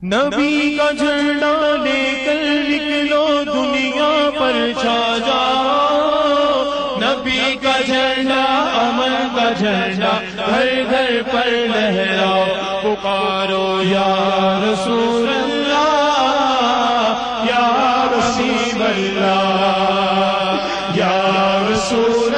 نبی کا جھنڈا لے کر نکلو دنیا پر چھا جاؤ، نبی کا جھنڈا امن کا جھنڈا گھر گھر پر لہراؤ، پکارو یا رسول اللہ یا رسول اللہ یا رسول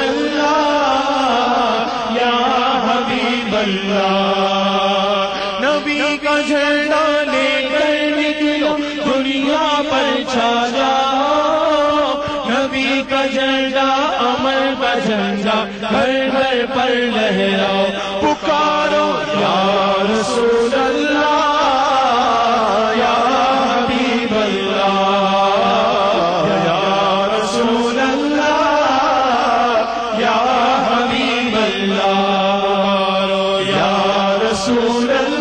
اللہ یا حبیب اللہ۔ نبی کا جھنڈا لے کر نکلو دنیا پر چھا جاؤ، نبی کا جھنڈا امن کا جھنڈا گھر گھر پر لہراؤ، پکارو یا رسول اللہ یا حبیب اللہ یا رسول اللہ یا حبیب اللہ، پکارو یا رسول اللہ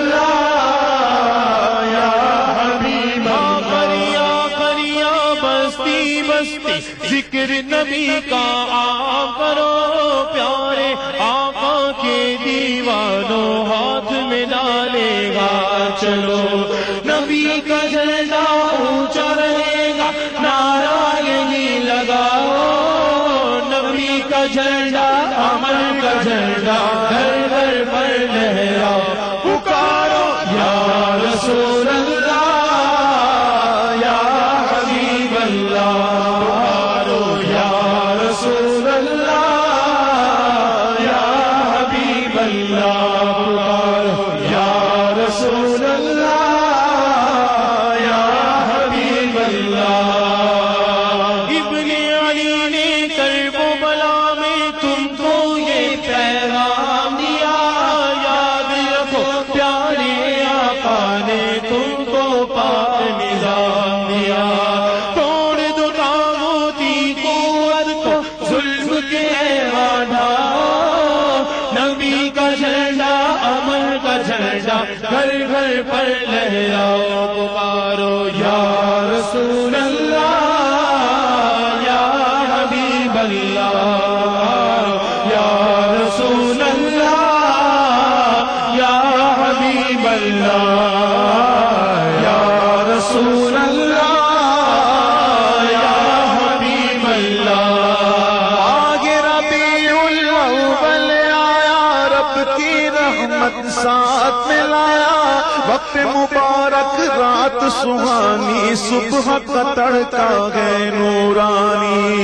یا حبیب اللہ۔ کریا بستی بستی ذکر نبی کا آپ کرو، پیارے آقا کے دیوانوں ہاتھ میں ڈالے گا چلو، نبی کا جھنڈا اونچا رہے گا نعرہ یہی لگاؤ، نبی کا جھنڈا امن کا جھنڈا گھر گھر پر لہراؤ، پکارو یا رسول اللہ یا حبیب اللہ، پکارو یا رسول اللہ یا حبیب اللہ، پکارو یا رسول اللہ یا حبیب اللہ۔ ابن علی نے کرب و بلا میں تم کو یہ پیغام دیا، یاد رکھو پیارے آقا نے تم کو پاک نظام دیا، توڑ دو طاغوتی قوت کو ظلم کے ڈھاؤ، نبی کا جھنڈا امن کا جھنڈا گھر گھر پر لہراؤ، پکارو یا رسول اللہ یا حبیب اللہ یا رسول اللہ یا حبیب اللہ یا رسول اللہ یا حبیب اللہ۔ آگے ربیع الاول آیا، رب کی رحمت ساتھ میں لایا، وقت مبارک رات سہانی، صبح کا تڑکا گئے نورانی،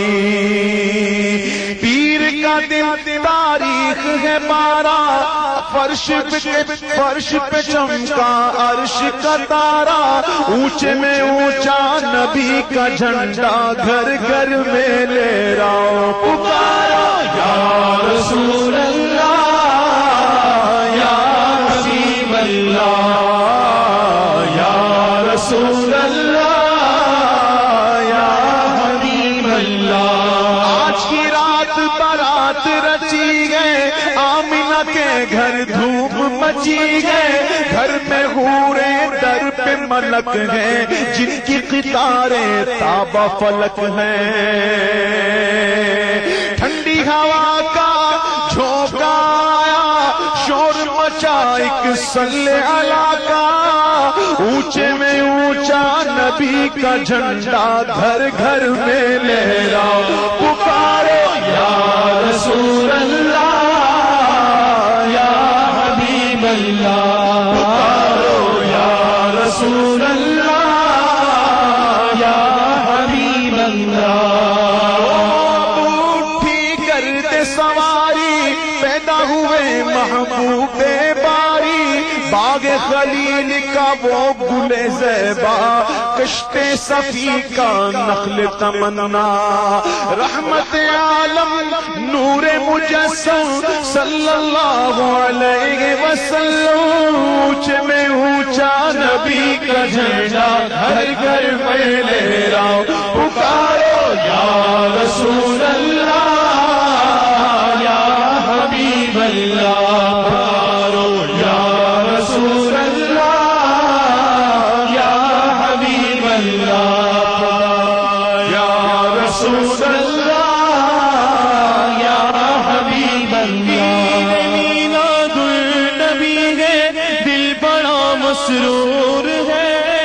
پیر کا دن تاریخ ہے 12، فرش پہ چمکا عرش کا تارا، اونچے میں اونچا نبی کا جھنڈا گھر گھر میں لہراؤ، پکارو یا رسول اللہ یا حبیب اللہ یا رسول اللہ یا حبیب اللہ۔ آج کی رات بارات رچی گئے، آمینہ کے گھر دھوم مچی گئے، گھر میں حوریں در پہ ملک ہیں، جن کی قطاریں تابہ فلک ہیں، ٹھنڈی ہوا کا جھونکا آیا، شور مچا ایک صلی علی کا، اونچے میں اونچا نبی کا جھنڈا گھر گھر میں لہراؤ، پکارو یا رسول اللہ یا حبیب اللہ، پکارو یا رسول اللہ یا حبیب اللہ۔ اٹھی کرتے سواری پیدا ہوئے محبوب باری، باغ خلیل کا وہ گل زیبا، کشت صفی کا نخل تمنا، رحمت عالم نور مجسم صلی اللہ علیہ وسلم، اونچے میں اونچا نبی کا جھنڈا گھر گھر پر لہراؤ، پکارو یا رسول اللہ یا حبیب اللہ، پکارو یا رسول اللہ یا حبیب اللہ یا رسول اللہ یا حبیب اللہ۔ میلاد النبی ہے، دل بڑا مسرور ہے،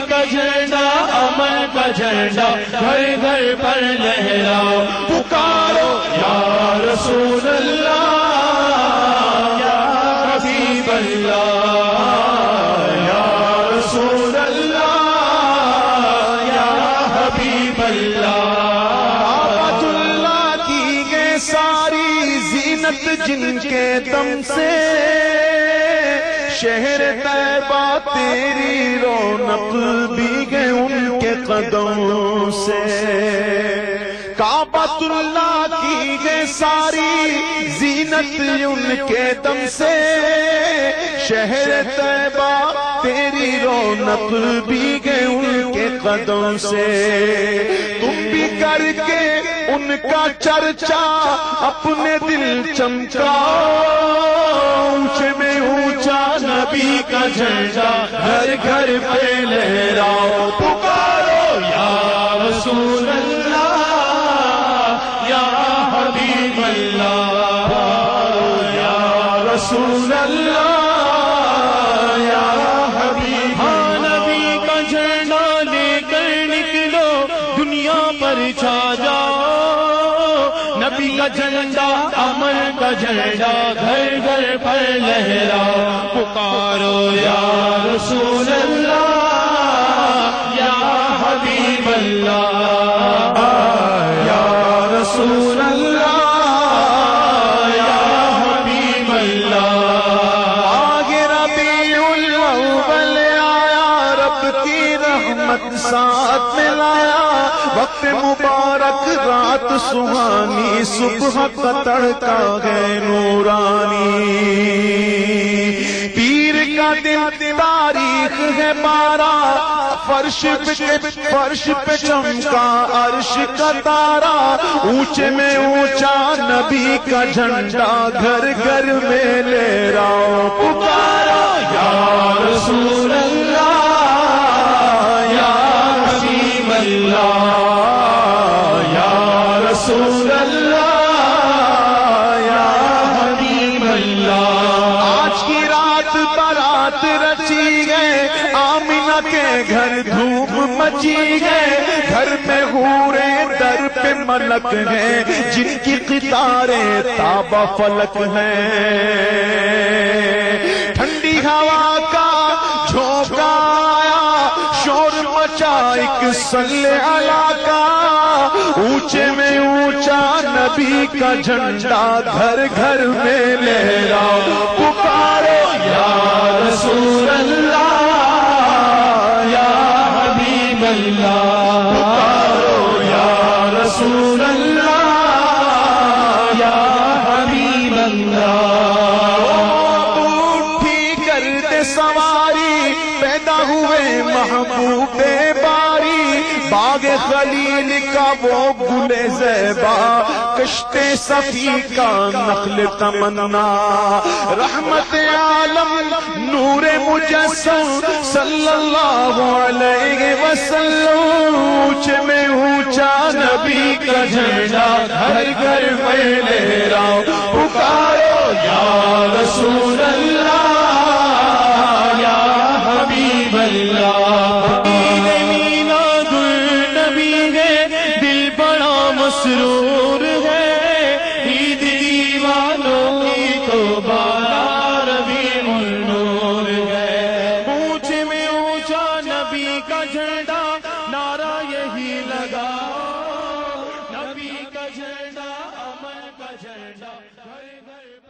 کا جھنڈا امن کا جھنڈا گھر گھر پر لہراؤ پکارو یا رسول اللہ یا حبیب اللہ یا رسول اللہ یا حبیب اللہ کعبۃ اللہ کی گئے ساری زینت جن کے دم سے شہر طیبہ تیری رونق بھی گئے ان کے قدم سے کعبۃ اللہ کی گئے ساری زینت ان کے دم سے شہر طیبہ تیری رونق بھی گئے ان کے قدم سے تم بھی کر کے ان کا چرچا اپنے دل چمکاؤ اونچے میں اونچا نبی کا جھنڈا گھر گھر پہ لہراؤ پکارو یا رسول اللہ یا حبیب اللہ یا رسول اللہ یا حبیب اللہ نبی کا جھنڈا لے کر نکلو دنیا پر چھا جاؤ نبی کا جھنڈا امن کا جھنڈا گھر گھر پر لہراؤ پکارو یا رسول اللہ یا حبیب اللہ یا رسول اللہ یا حبیب اللہ آگے ربیع الاول آیا رب کی رحمت ساتھ میں لایا وقت مبارک رات سہانی صبح کا تڑکا ہے نورانی پیر کا دن تاریخ ہے 12 فرش پہ چمکا عرش کا تارا اونچے میں اونچا نبی کا جھنڈا گھر گھر میں لہراؤ پکارو یا رسول اللہ یا حبیب اللہ یا رسول اللہ یا حبیب اللہ آج کی رات بارات رچی گئے آمینہ کے گھر دھوم مچی گئے گھر میں حورے در پہ ملک ہیں جن کی قطاریں تابہ فلک ہیں ٹھنڈی ہوا کا جھونکا آیا شور مچا ایک صلی اللہ کا اونچے میں اونچا نبی کا جھنڈا گھر گھر میں لہراؤ پکارو یا رسول اللہ یا حبیب اللہ پکارو یا رسول اللہ یا حبیب اللہ اٹھی کرتے سواری پیدا ہوئے محبوب باری باغ خلیل کا وہ گل زیبا کشتے صفی کا نخل تمنا رحمت عالم نور مجسم صلی اللہ علیہ وسلم اونچے میں اونچا نبی کا جھنڈا گھر گھر پہ لہراؤ پکارو یا رسول اللہ یا حبیب اللہ میلاد النبی ہے دل بڑا مسرور ہے عید دیوانوں کی تو 12 ربیع النور ہے اونچے میں اونچا نبی کا جھنڈا نعرہ یہی لگا نبی کا جھنڈا امن کا جھنڈا گھر گھر